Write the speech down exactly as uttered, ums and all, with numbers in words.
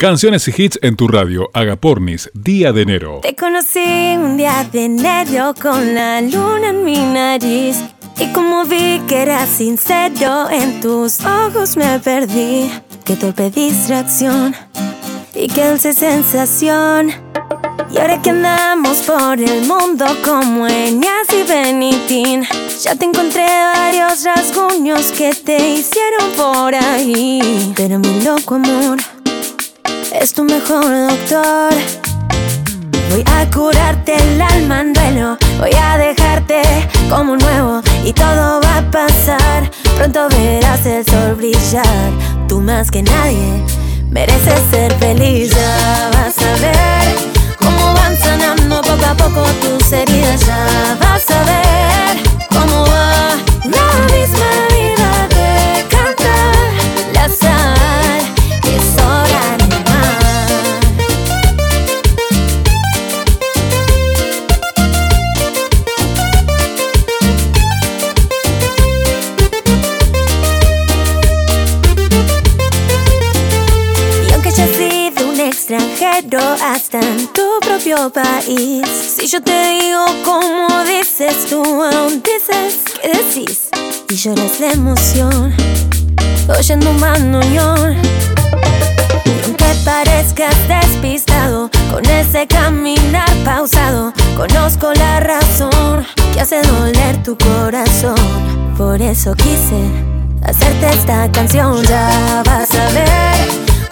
Canciones y hits en tu radio. Agapornis, día de enero. Te conocí un día de enero con la luna en mi nariz. Y como vi que eras sincero, en tus ojos me perdí. Qué torpe distracción y qué dulce sensación. Y ahora que andamos por el mundo como Eñas y Benitín, ya te encontré varios rasguños que te hicieron por ahí. Pero mi loco amor es tu mejor doctor. Voy a curarte el alma en duelo, voy a dejarte como nuevo y todo va a pasar. Pronto verás el sol brillar. Tú más que nadie mereces ser feliz. Ya vas a ver cómo van sanando poco a poco tus heridas. Ya vas a ver cómo va la misma vida de cantar la sal que sobra en el mar. Y aunque ya has sido un extranjero hasta en tu propio país, si yo te digo como dices, tú aún dices que decís y lloras la emoción oyendo un bandoneón. Y aunque parezcas despistado con ese caminar pausado, conozco la razón que hace doler tu corazón. Por eso quise hacerte esta canción. Ya vas a ver